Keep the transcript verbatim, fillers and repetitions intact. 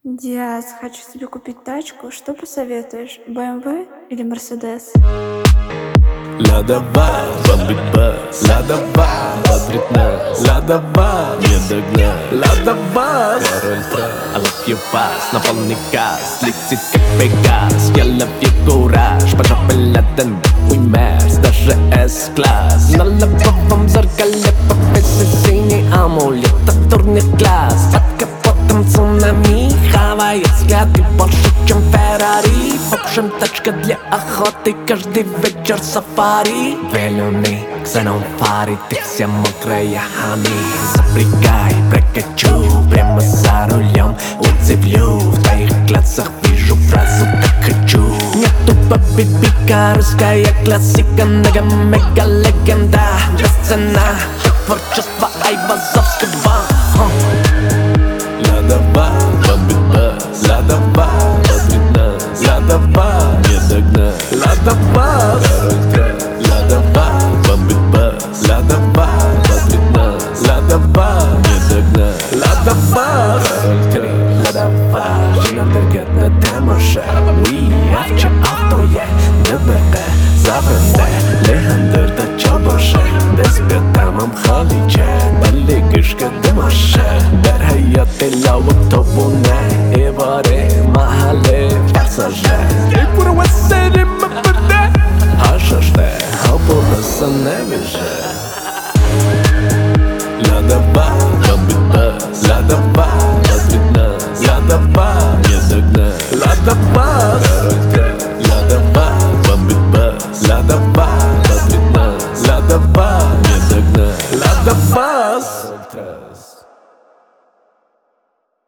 Диас, хочу себе купить тачку. Что посоветуешь? бэ эм вэ или Мерседес? Ладова, бомбит-бас, ладова, бодрит нас, ладова, не догнать, ладова, король трав, I love you fast, на полный газ, летит как Пегас, я ловлю кураж, по жопе ладан, хуй мерз, даже С-класс. На лобовом зеркале повесит синий амулет от дурных глаз, под капотом цунами, хавает взгляды больше, чем Феррари. В общем, тачка для охоты, каждый вечер сафари. Веленый ксенон фари, ты вся мокрая, хами. Запрягай, прокачу, прямо за рулем удивлю. В твоих глазах вижу фразу «так хочу». Нету бэби-бика, русская классика, мега-мега-легенда, бесценна, творчество Айвазовского. Ладова, бомбит-бас, ладова, бодрит нас, ладова, не догнать, ладова, король трав, ладова, бомбит-бас, ладова, бодрит нас, ладова, не догнать, ладова, король трав, ладова, живет таргет на демоше. Oui, авче авто є, не бере, забране, легендер та чобоше, десь п'ятамам халіче, далі кишка демоше. Hayatıyla otobüne İvari mahalle pasajer İlkuru eserim öpüde Haşaşte Hapurası ne bize Ladaba Bambita Ladaba Badrina Ladaba Yedegna Ladaba